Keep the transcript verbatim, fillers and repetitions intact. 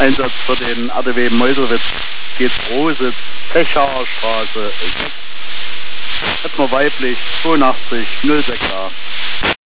Einsatz für den R D W Meuselwitz geht Rositz, Pecherstraße sechs. Hätten wir weiblich zweiundachtzig null sechs a.